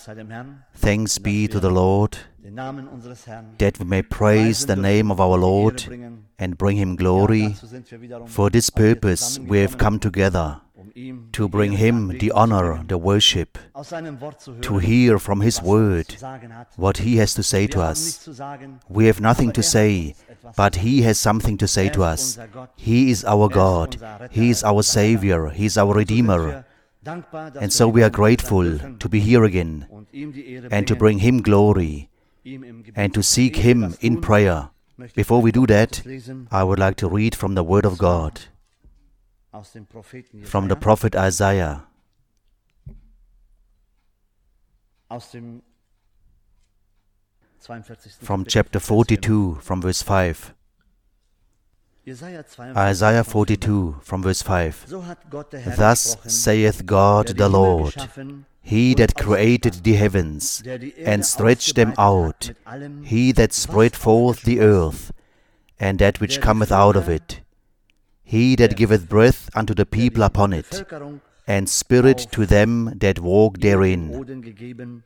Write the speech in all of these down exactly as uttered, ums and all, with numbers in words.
Thanks be to the Lord, that we may praise the name of our Lord and bring Him glory. For this purpose we have come together, to bring Him the honor, the worship, to hear from His word what He has to say to us. We have nothing to say, but He has something to say to us. He is our God, He is our Savior, He is our Redeemer. And so we are grateful to be here again and to bring Him glory and to seek Him in prayer. Before we do that, I would like to read from the Word of God, from the prophet Isaiah, from chapter forty-two, from verse five. Isaiah forty-two, from verse five. Thus saith God the Lord, He that created the heavens, and stretched them out, He that spread forth the earth, and that which cometh out of it, He that giveth breath unto the people upon it, and spirit to them that walk therein.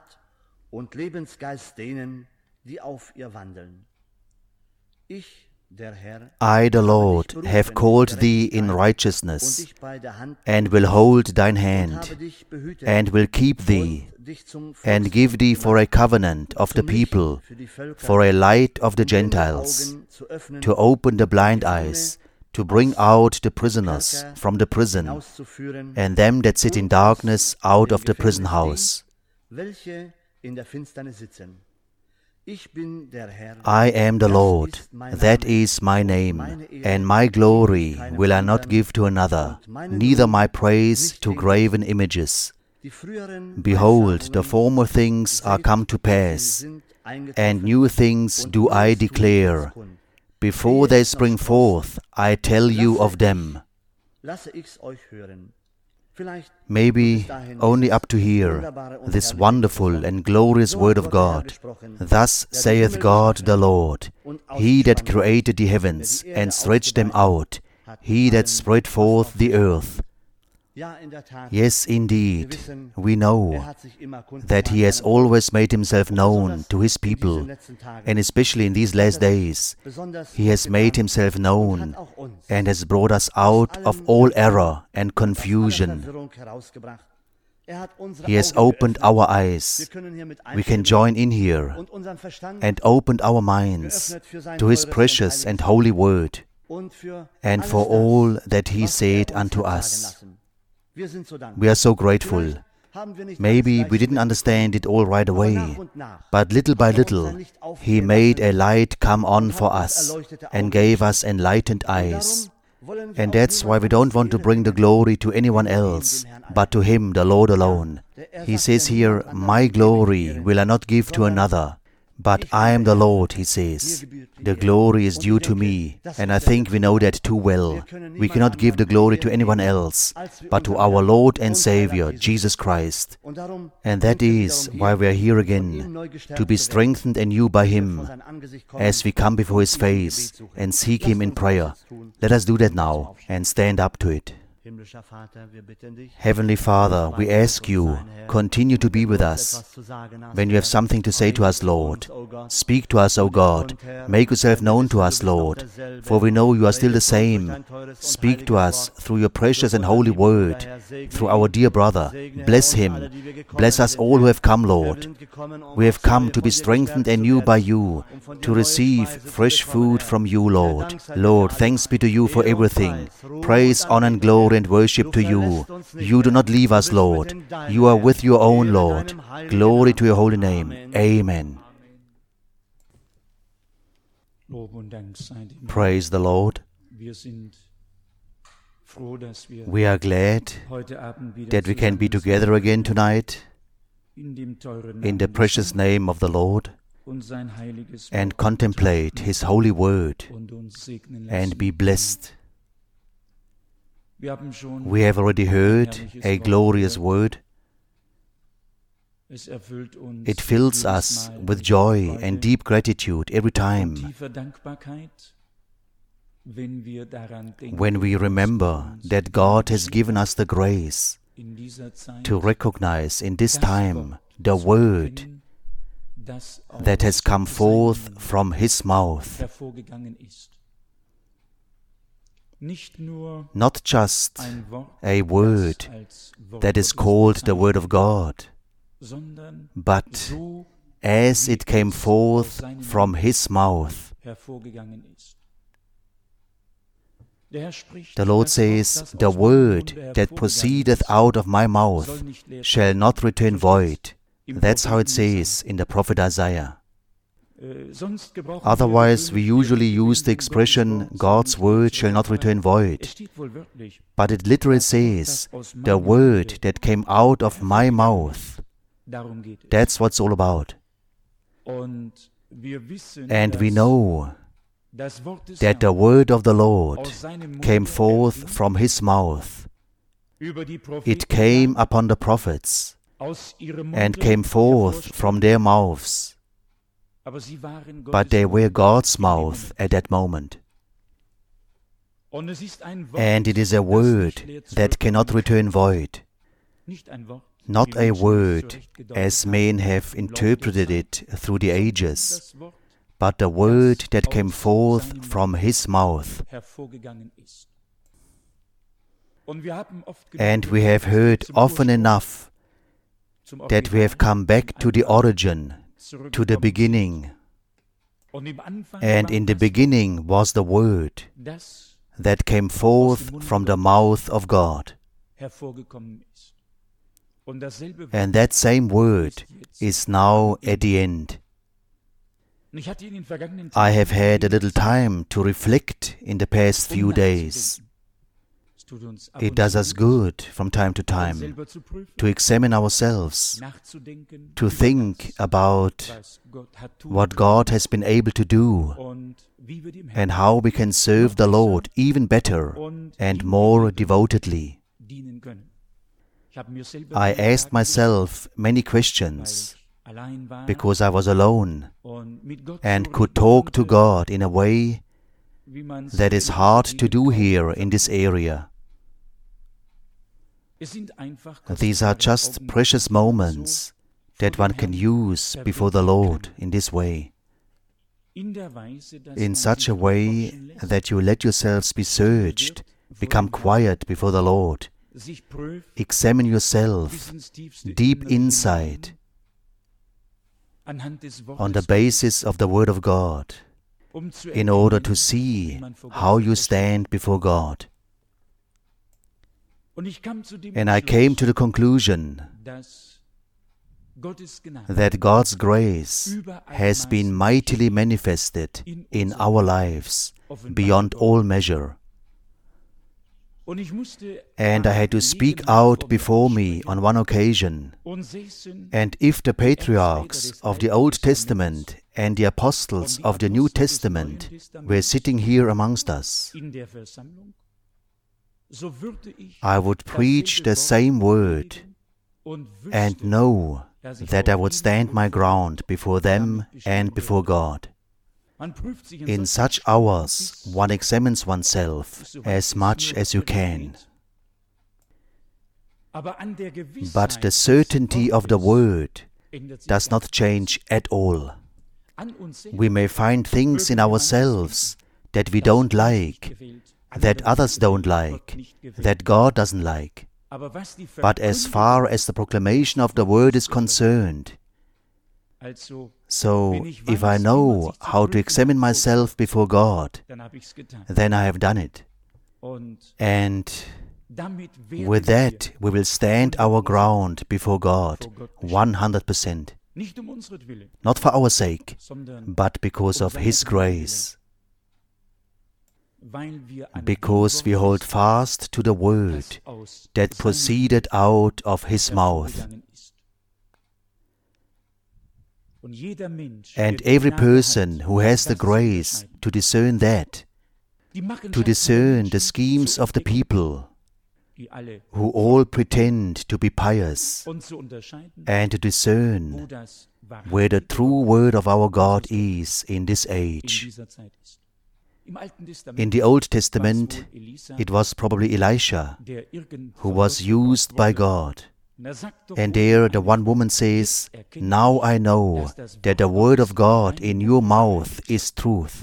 I, the Lord, have called thee in righteousness, and will hold thine hand, and will keep thee, and give thee for a covenant of the people, for a light of the Gentiles, to open the blind eyes, to bring out the prisoners from the prison, and them that sit in darkness out of the prison house. I am the Lord, that is my name, and my glory will I not give to another, neither my praise to graven images. Behold, the former things are come to pass, and new things do I declare. Before they spring forth, I tell you of them. Maybe only up to here, this wonderful and glorious word of God. Thus saith God the Lord, He that created the heavens and stretched them out, He that spread forth the earth. Yes, indeed, we know that He has always made Himself known to His people, and especially in these last days, He has made Himself known and has brought us out of all error and confusion. He has opened our eyes. We can join in here and opened our minds to His precious and holy word, and for all that He said unto us. We are so grateful. Maybe we didn't understand it all right away, but little by little, He made a light come on for us and gave us enlightened eyes. And that's why we don't want to bring the glory to anyone else, but to Him, the Lord alone. He says here, my glory will I not give to another, but I am the Lord, He says. The glory is due to me, and I think we know that too well. We cannot give the glory to anyone else, but to our Lord and Savior, Jesus Christ. And that is why we are here again, to be strengthened anew by Him, as we come before His face and seek Him in prayer. Let us do that now, and stand up to it. Heavenly Father, we ask you, continue to be with us. When you have something to say to us, Lord, speak to us, O God. Make yourself known to us, Lord, for we know you are still the same. Speak to us through your precious and holy word, through our dear brother. Bless him. Bless us all who have come, Lord. We have come to be strengthened anew by you, to receive fresh food from you, Lord. Lord, thanks be to you for everything. Praise, honor, and glory and worship to you. You do not leave us, Lord. You are with your own, Lord. Glory to your holy name. Amen. Praise the Lord. We are glad that we can be together again tonight in the precious name of the Lord and contemplate His holy word and be blessed. We have already heard a glorious word. It fills us with joy and deep gratitude every time when we remember that God has given us the grace to recognize in this time the word that has come forth from His mouth. Not just a word that is called the Word of God, but as it came forth from His mouth. The Lord says, the word that proceedeth out of my mouth shall not return void. That's how it says in the prophet Isaiah. Otherwise, we usually use the expression, God's word shall not return void. But it literally says, the word that came out of my mouth. That's what it's all about. And we know that the word of the Lord came forth from His mouth. It came upon the prophets and came forth from their mouths. But they were God's mouth at that moment. And it is a word that cannot return void. Not a word as men have interpreted it through the ages, but the word that came forth from His mouth. And we have heard often enough that we have come back to the origin, to the beginning. And in the beginning was the Word that came forth from the mouth of God. And that same Word is now at the end. I have had a little time to reflect in the past few days. It does us good from time to time to examine ourselves, to think about what God has been able to do and how we can serve the Lord even better and more devotedly. I asked myself many questions because I was alone and could talk to God in a way that is hard to do here in this area. These are just precious moments that one can use before the Lord in this way, in such a way that you let yourselves be searched, become quiet before the Lord, examine yourself deep inside on the basis of the Word of God, in order to see how you stand before God. And I came to the conclusion that God's grace has been mightily manifested in our lives beyond all measure. And I had to speak out before me on one occasion. And if the patriarchs of the Old Testament and the apostles of the New Testament were sitting here amongst us, I would preach the same word and know that I would stand my ground before them and before God. In such hours, one examines oneself as much as you can. But the certainty of the Word does not change at all. We may find things in ourselves that we don't like, that others don't like, that God doesn't like. But as far as the proclamation of the Word is concerned, so if I know how to examine myself before God, then I have done it. And with that, we will stand our ground before God one hundred percent. Not for our sake, but because of His grace. Because we hold fast to the word that proceeded out of His mouth. And every person who has the grace to discern that, to discern the schemes of the people, who all pretend to be pious, and to discern where the true word of our God is in this age. In the Old Testament, it was probably Elisha who was used by God. And there the one woman says, "Now I know that the word of God in your mouth is truth."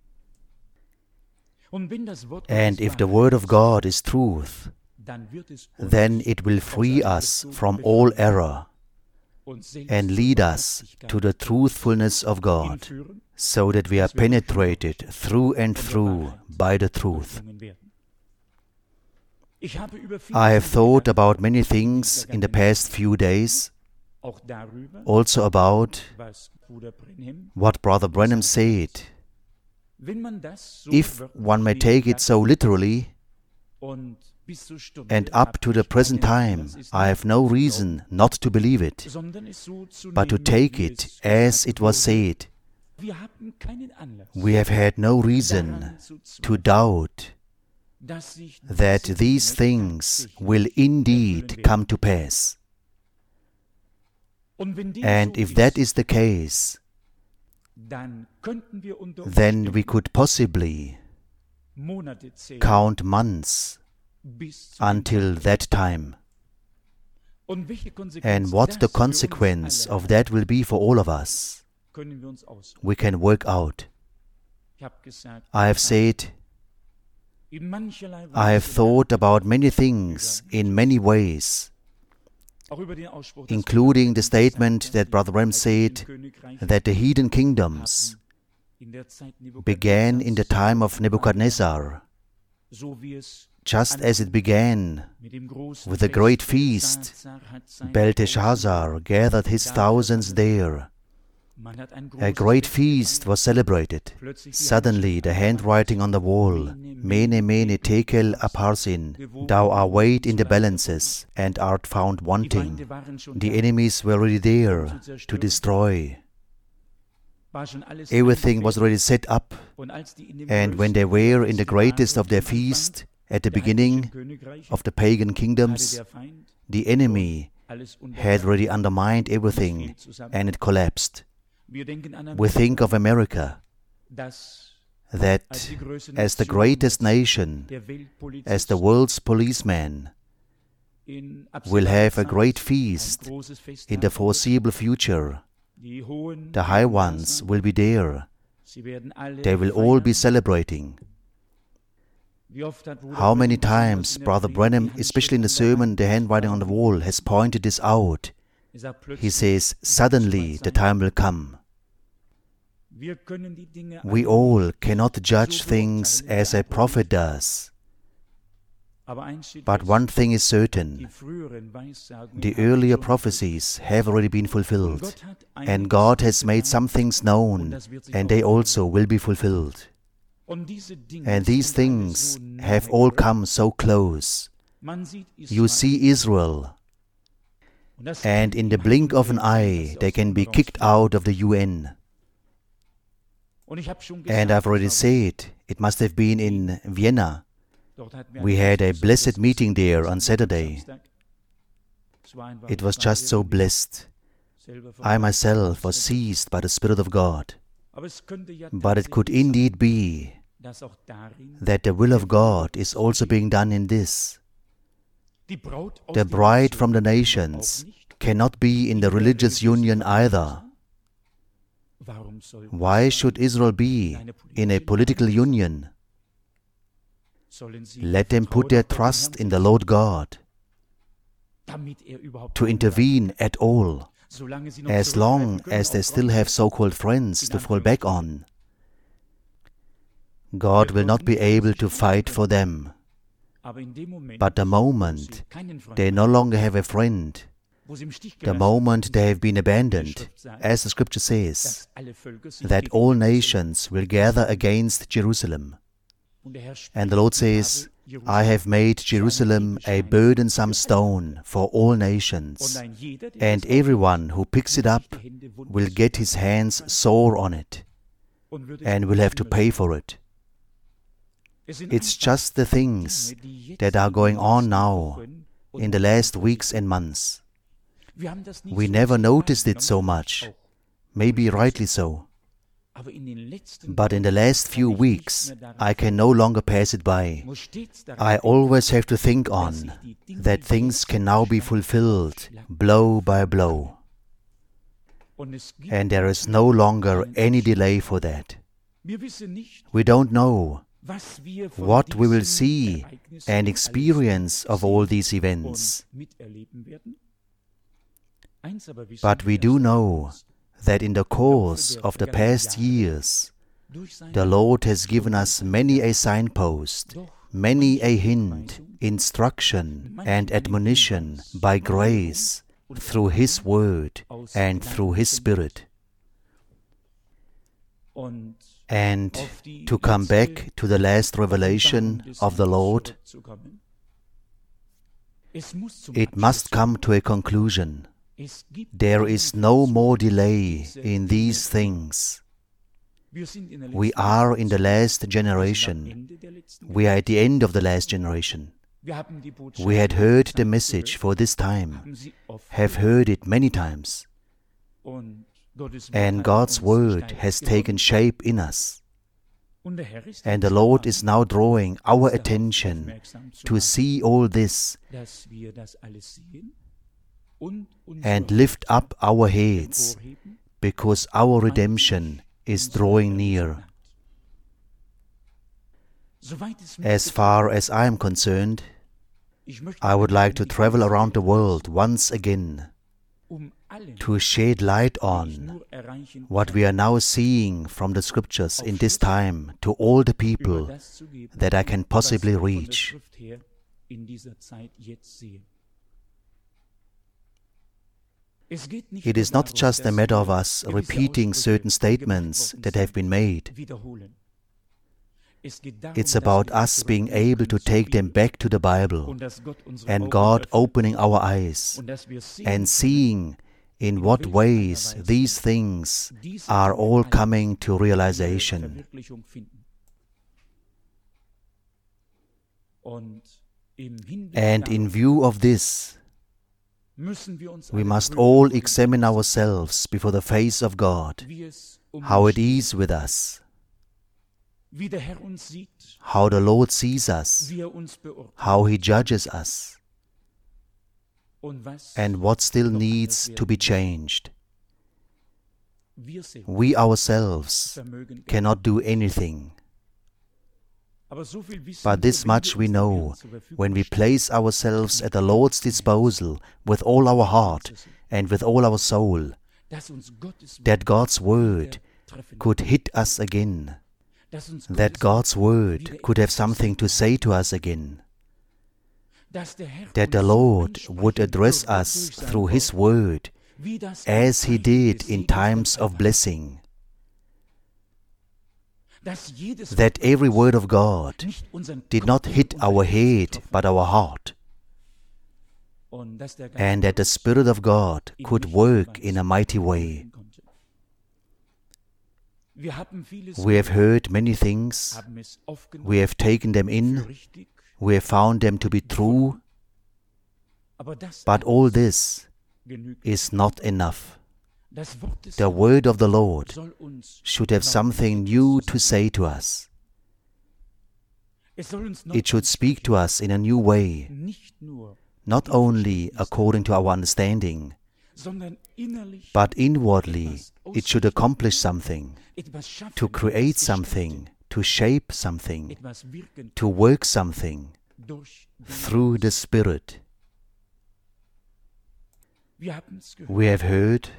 And if the word of God is truth, then it will free us from all error and lead us to the truthfulness of God, so that we are penetrated through and through by the truth. I have thought about many things in the past few days, also about what Brother Branham said. If one may take it so literally, and up to the present time, I have no reason not to believe it, but to take it as it was said. We have had no reason to doubt that these things will indeed come to pass. And if that is the case, then we could possibly count months until that time. And what the consequence of that will be for all of us, we can work out. I have said, I have thought about many things in many ways, including the statement that Brother Branham said that the heathen kingdoms began in the time of Nebuchadnezzar, just as it began with a great feast. Belteshazzar gathered his thousands there. A great feast was celebrated. Suddenly the handwriting on the wall, "Mene, mene, tekel, upharsin, thou art weighed in the balances, and art found wanting." The enemies were already there to destroy. Everything was already set up, and when they were in the greatest of their feast, at the beginning of the pagan kingdoms, the enemy had already undermined everything, and it collapsed. We think of America, that as the greatest nation, as the world's policeman, will have a great feast in the foreseeable future. The high ones will be there. They will all be celebrating. How many times Brother Branham, especially in the sermon, the handwriting on the wall, has pointed this out. He says, suddenly the time will come. We all cannot judge things as a prophet does. But one thing is certain, the earlier prophecies have already been fulfilled, and God has made some things known, and they also will be fulfilled. And these things have all come so close. You see Israel, and in the blink of an eye they can be kicked out of the U N. And I've already said, it must have been in Vienna. We had a blessed meeting there on Saturday. It was just so blessed. I myself was seized by the Spirit of God. But it could indeed be that the will of God is also being done in this. The bride from the nations cannot be in the religious union either. Why should Israel be in a political union? Let them put their trust in the Lord God to intervene at all, as long as they still have so-called friends to fall back on. God will not be able to fight for them. But the moment they no longer have a friend, the moment they have been abandoned, as the Scripture says, that all nations will gather against Jerusalem. And the Lord says, I have made Jerusalem a burdensome stone for all nations, and everyone who picks it up will get his hands sore on it, and will have to pay for it. It's just the things that are going on now, in the last weeks and months. We never noticed it so much, maybe rightly so. But in the last few weeks, I can no longer pass it by. I always have to think on that things can now be fulfilled blow by blow. And there is no longer any delay for that. We don't know what we will see and experience of all these events. But we do know that in the course of the past years, the Lord has given us many a signpost, many a hint, instruction and admonition by grace, through His Word and through His Spirit. And to come back to the last revelation of the Lord, it must come to a conclusion. There is no more delay in these things. We are in the last generation. We are at the end of the last generation. We had heard the message for this time, have heard it many times, and God's Word has taken shape in us. And the Lord is now drawing our attention to see all this and lift up our heads, because our redemption is drawing near. As far as I am concerned, I would like to travel around the world once again to shed light on what we are now seeing from the Scriptures in this time to all the people that I can possibly reach. It is not just a matter of us repeating certain statements that have been made. It's about us being able to take them back to the Bible, and God opening our eyes and seeing in what ways these things are all coming to realization. And in view of this, we must all examine ourselves before the face of God, how it is with us, how the Lord sees us, how He judges us, and what still needs to be changed. We ourselves cannot do anything. But this much we know, when we place ourselves at the Lord's disposal with all our heart and with all our soul, that God's Word could hit us again, that God's Word could have something to say to us again, that the Lord would address us through His Word as He did in times of blessing, that every word of God did not hit our head but our heart, and that the Spirit of God could work in a mighty way. We have heard many things, we have taken them in, we have found them to be true, but all this is not enough. The Word of the Lord should have something new to say to us. It should speak to us in a new way, not only according to our understanding, but inwardly it should accomplish something, to create something, to shape something, to work something through the Spirit. We have heard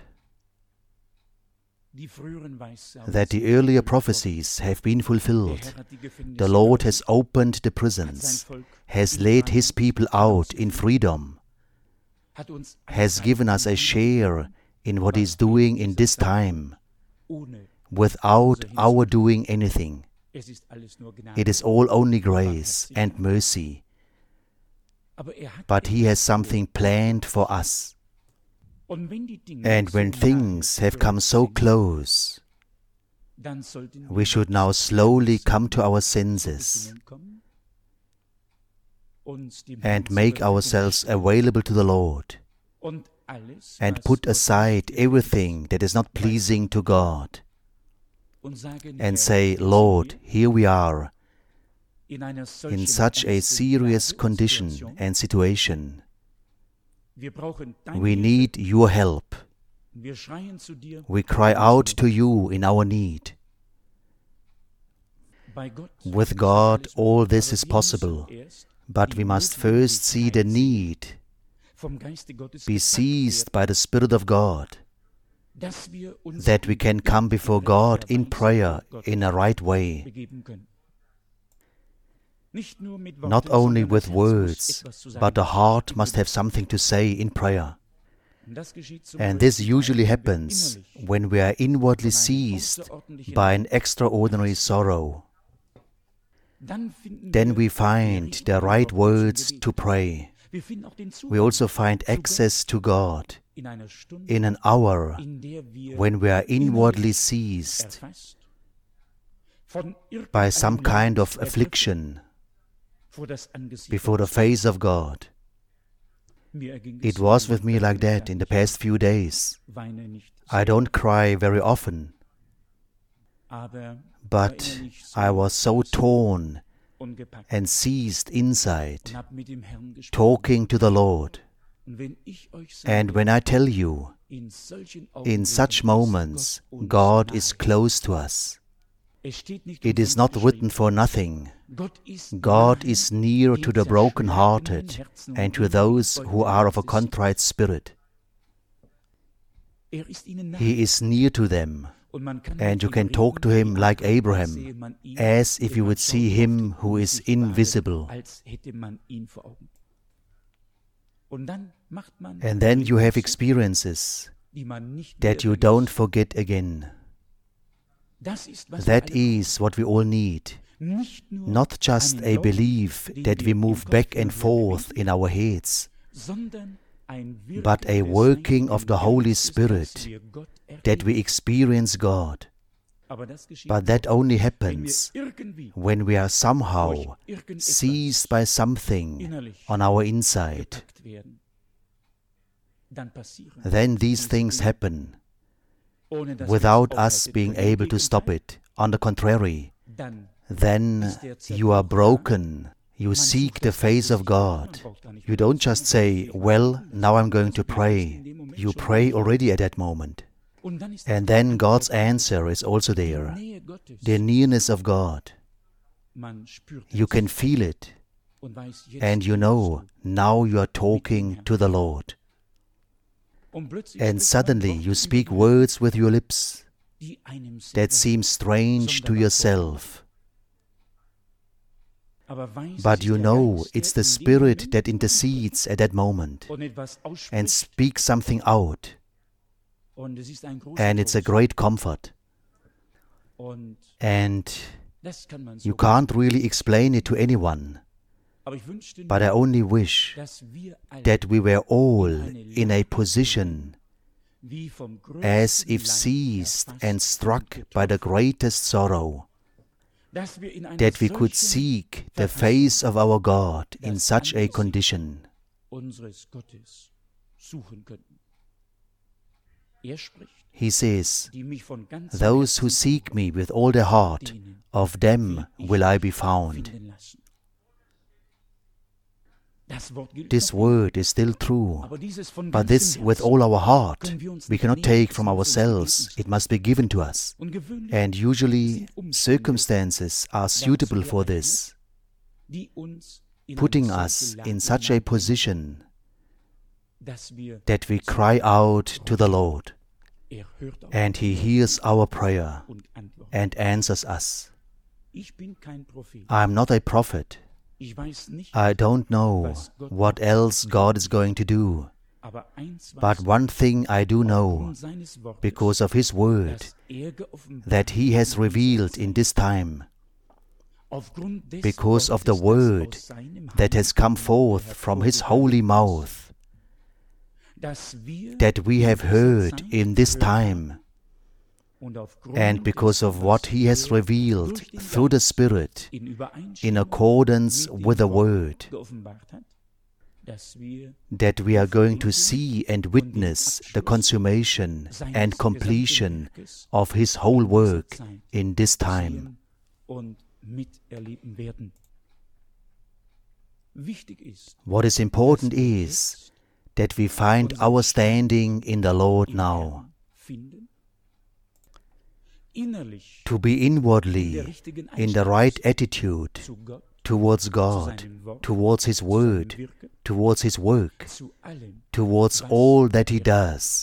that the earlier prophecies have been fulfilled. The Lord has opened the prisons, has led His people out in freedom, has given us a share in what He is doing in this time, without our doing anything. It is all only grace and mercy. But He has something planned for us. And when things have come so close, we should now slowly come to our senses and make ourselves available to the Lord and put aside everything that is not pleasing to God. and say, Lord, here we are, in such a serious condition and situation. We need your help. We cry out to you in our need. With God, all this is possible, but we must first see the need, be seized by the Spirit of God, that we can come before God in prayer in a right way. Not only with words, but the heart must have something to say in prayer. And this usually happens when we are inwardly seized by an extraordinary sorrow. Then we find the right words to pray. We also find access to God in an hour when we are inwardly seized by some kind of affliction before the face of God. It was with me like that in the past few days. I don't cry very often, but I was so torn and seized inside, talking to the Lord. And when I tell you, in such moments, God is close to us. It is not written for nothing. God is near to the broken-hearted and to those who are of a contrite spirit. He is near to them, and you can talk to Him like Abraham, as if you would see Him who is invisible. And then you have experiences that you don't forget again. That is what we all need. Not just a belief that we move back and forth in our heads, but a working of the Holy Spirit, that we experience God. But that only happens when we are somehow seized by something on our inside. Then these things happen without us being able to stop it. On the contrary, then you are broken. You seek the face of God. You don't just say, well, now I'm going to pray. You pray already at that moment. And then God's answer is also there. The nearness of God. You can feel it. And you know, now you are talking to the Lord. And suddenly you speak words with your lips that seem strange to yourself. But you know it's the Spirit that intercedes at that moment and speaks something out. And it's a great comfort. And you can't really explain it to anyone. But I only wish that we were all in a position as if seized and struck by the greatest sorrow, that we could seek the face of our God in such a condition. He says, those who seek me with all their heart, of them will I be found. This word is still true, but this with all our heart we cannot take from ourselves. It must be given to us. And usually circumstances are suitable for this, putting us in such a position that we cry out to the Lord, and He hears our prayer and answers us. I am not a prophet. I don't know what else God is going to do, but one thing I do know, because of His word, that He has revealed in this time, because of the word that has come forth from His holy mouth, that we have heard in this time, and because of what He has revealed through the Spirit in accordance with the Word, that we are going to see and witness the consummation and completion of His whole work in this time. What is important is that we find our standing in the Lord now, to be inwardly in the right attitude towards God, towards His Word, towards His work, towards all that He does,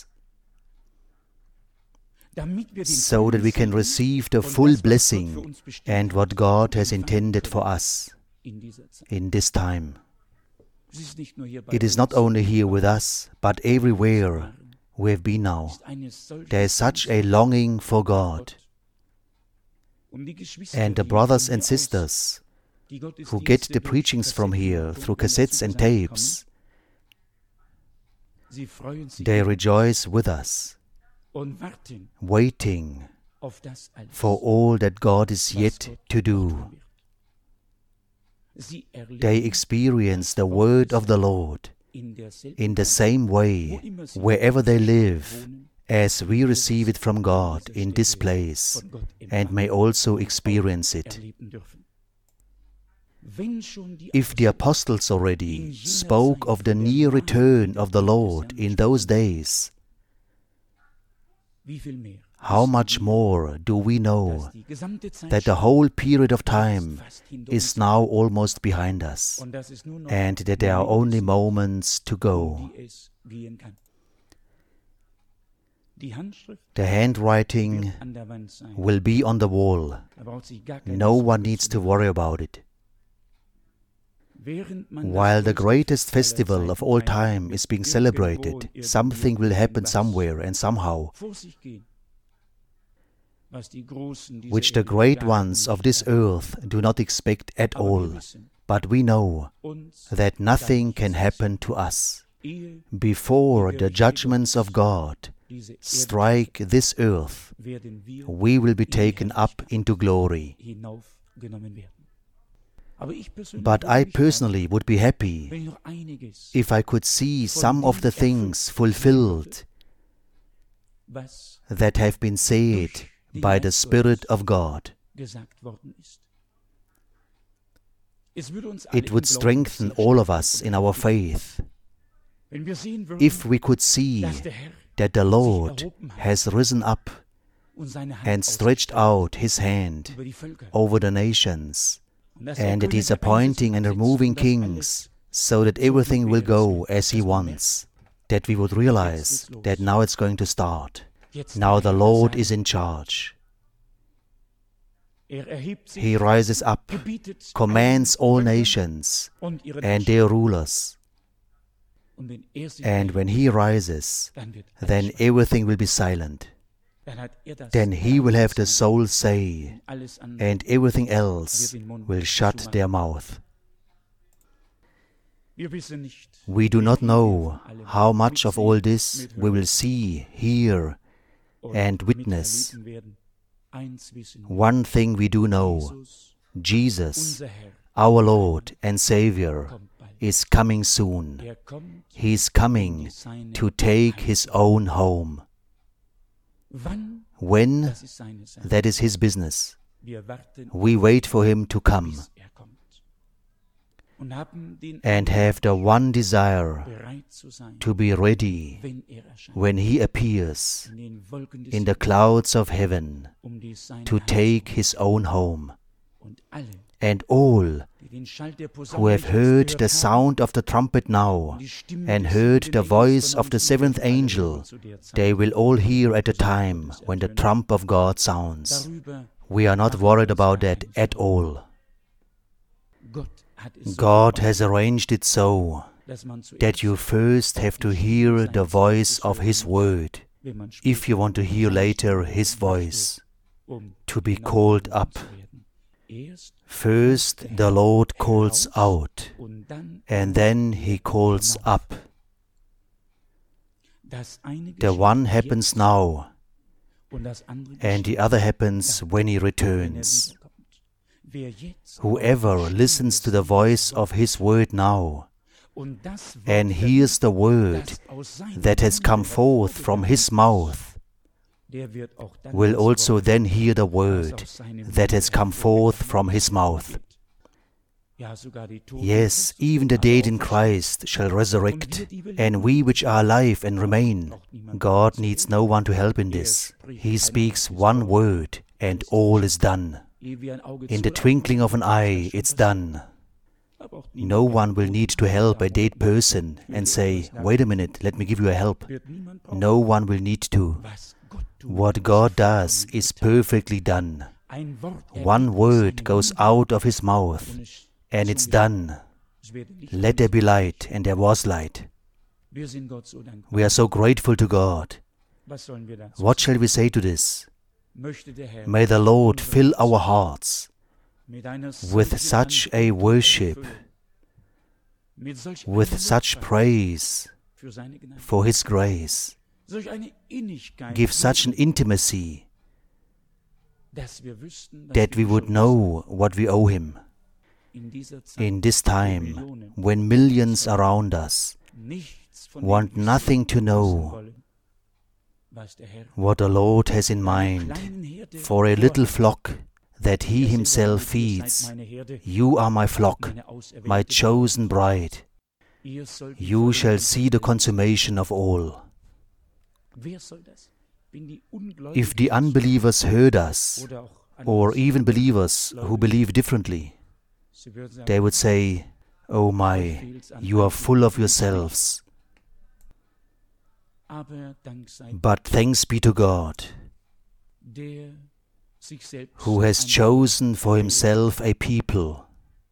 so that we can receive the full blessing and what God has intended for us in this time. It is not only here with us, but everywhere we have been now. There is such a longing for God. And the brothers and sisters who get the preachings from here through cassettes and tapes, they rejoice with us, waiting for all that God is yet to do. They experience the word of the Lord in the same way wherever they live, as we receive it from God in this place and may also experience it. If the apostles already spoke of the near return of the Lord in those days, how much more do we know that the whole period of time is now almost behind us, and that there are only moments to go. The handwriting will be on the wall. No one needs to worry about it. While the greatest festival of all time is being celebrated, something will happen somewhere and somehow, which the great ones of this earth do not expect at all. But we know that nothing can happen to us before the judgments of God strike this earth. We will be taken up into glory. But I personally would be happy if I could see some of the things fulfilled that have been said by the Spirit of God. It would strengthen all of us in our faith if we could see that the Lord has risen up and stretched out His hand over the nations, and that He is appointing and removing kings so that everything will go as He wants, that we would realize that now it's going to start. Now the Lord is in charge. He rises up, commands all nations and their rulers. And when He rises, then everything will be silent. Then He will have the sole say, and everything else will shut their mouth. We do not know how much of all this we will see, hear, and witness. One thing we do know: Jesus, our Lord and Savior, is coming soon. He is coming to take His own home. When? That is His business. We wait for Him to come and have the one desire to be ready when He appears in the clouds of heaven to take His own home. And all who have heard the sound of the trumpet now and heard the voice of the seventh angel, they will all hear at the time when the trump of God sounds. We are not worried about that at all. God has arranged it so that you first have to hear the voice of His word, if you want to hear later His voice, to be called up. First the Lord calls out, and then He calls up. The one happens now, and the other happens when He returns. Whoever listens to the voice of His word now and hears the word that has come forth from his mouth, will also then hear the word that has come forth from his mouth. Yes, even the dead in Christ shall resurrect, and we which are alive and remain. God needs no one to help in this. He speaks one word, and all is done. In the twinkling of an eye, it's done. No one will need to help a dead person and say, wait a minute, let me give you a help. No one will need to. What God does is perfectly done. One word goes out of his mouth, and it's done. Let there be light, and there was light. We are so grateful to God. What shall we say to this? May the Lord fill our hearts with such a worship, with such praise for His grace. Give such an intimacy that we would know what we owe Him. In this time, when millions around us want nothing to know what the Lord has in mind for a little flock that He Himself feeds. You are my flock, my chosen bride. You shall see the consummation of all. If the unbelievers heard us, or even believers who believe differently, they would say, oh my, you are full of yourselves. But thanks be to God, who has chosen for Himself a people,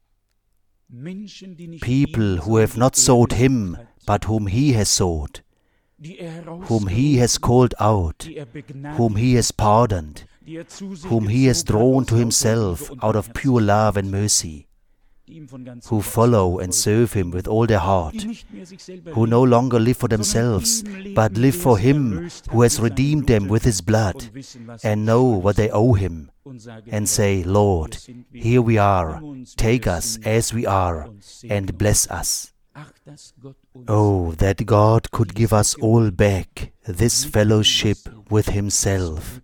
people who have not sought Him, but whom He has sought, whom He has called out, whom He has pardoned, whom He has drawn to Himself out of pure love and mercy, who follow and serve Him with all their heart, who no longer live for themselves, but live for Him who has redeemed them with His blood, and know what they owe Him, and say, Lord, here we are, take us as we are, and bless us. Oh, that God could give us all back this fellowship with Himself.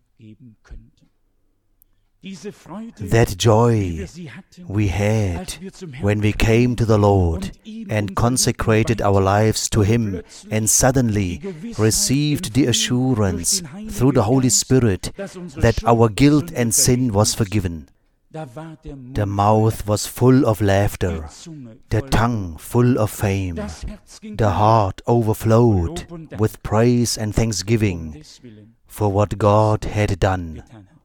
That joy we had when we came to the Lord and consecrated our lives to Him and suddenly received the assurance through the Holy Spirit that our guilt and sin was forgiven. The mouth was full of laughter, the tongue full of fame, the heart overflowed with praise and thanksgiving for what God had done.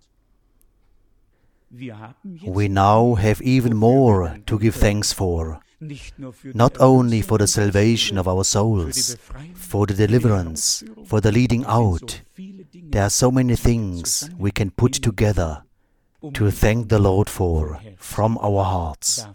We now have even more to give thanks for, not only for the salvation of our souls, for the deliverance, for the leading out. There are so many things we can put together to thank the Lord for from our hearts.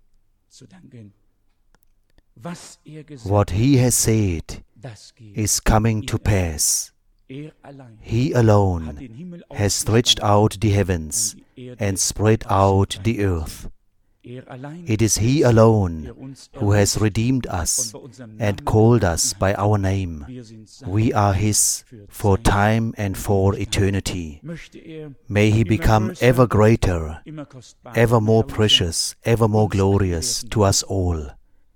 What He has said is coming to pass. He alone has stretched out the heavens and spread out the earth. It is He alone who has redeemed us and called us by our name. We are His for time and for eternity. May He become ever greater, ever more precious, ever more glorious to us all.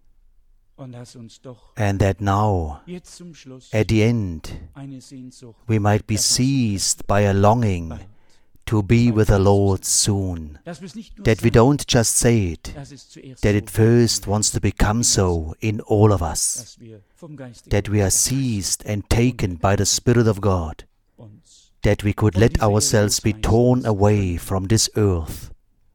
And that now, at the end, we might be seized by a longing to be with the Lord soon. That we don't just say it, that it first wants to become so in all of us. That we are seized and taken by the Spirit of God. That we could let ourselves be torn away from this earth.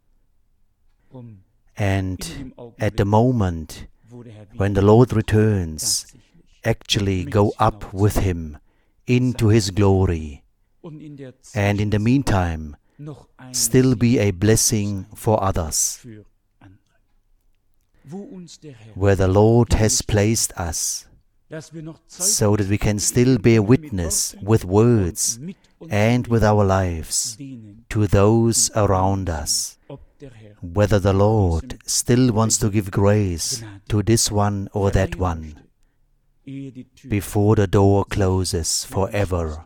And at the moment when the Lord returns, actually go up with Him into His glory, and in the meantime, still be a blessing for others. Where the Lord has placed us, so that we can still bear witness with words and with our lives to those around us, whether the Lord still wants to give grace to this one or that one before the door closes forever.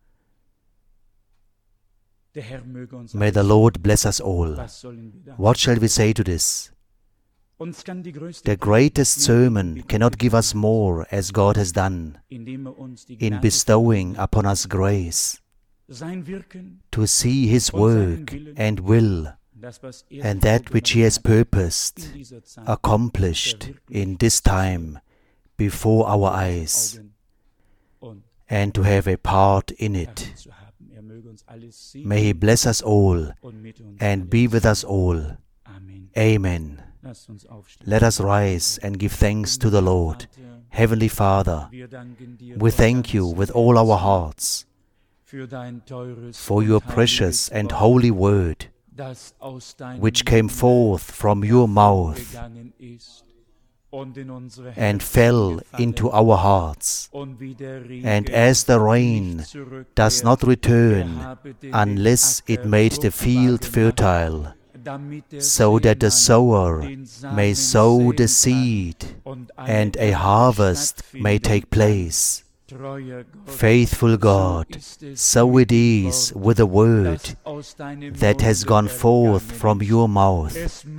May the Lord bless us all. What shall we say to this? The greatest sermon cannot give us more as God has done in bestowing upon us grace to see His work and will and that which He has purposed accomplished in this time before our eyes, and to have a part in it. May He bless us all and be with us all. Amen. Let us rise and give thanks to the Lord. Heavenly Father, we thank You with all our hearts for Your precious and holy word, which came forth from Your mouth and fell into our hearts. And as the rain does not return unless it made the field fertile, so that the sower may sow the seed and a harvest may take place. Faithful God, so it is with the word that has gone forth from Your mouth.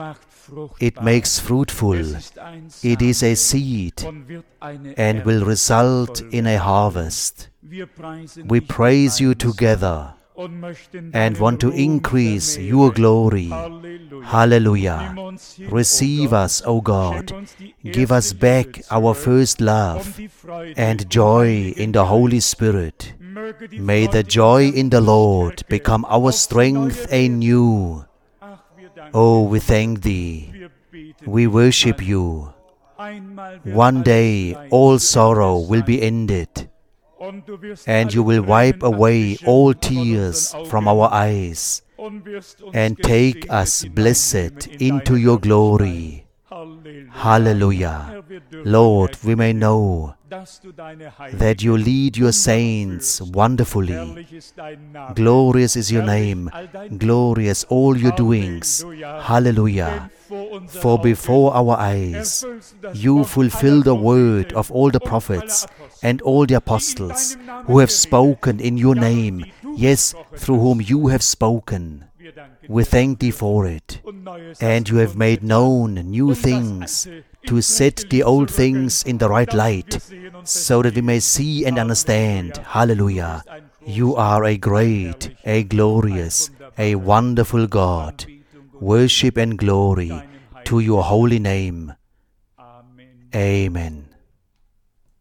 It makes fruitful, it is a seed, and will result in a harvest. We praise You together and want to increase Your glory. Hallelujah. Receive us, O God. Give us back our first love and joy in the Holy Spirit. May the joy in the Lord become our strength anew. Oh, we thank Thee. We worship You. One day all sorrow will be ended, and You will wipe away all tears from our eyes and take us blessed into Your glory. Hallelujah. Lord, we may know that You lead Your saints wonderfully. Glorious is Your name, glorious all Your doings. Hallelujah. For before our eyes You fulfill the word of all the prophets and all the apostles who have spoken in Your name, yes, through whom You have spoken. We thank Thee for it. And You have made known new things to set the old things in the right light, so that we may see and understand. Hallelujah. You are a great, a glorious, a wonderful God. Worship and glory to Your holy name. Amen.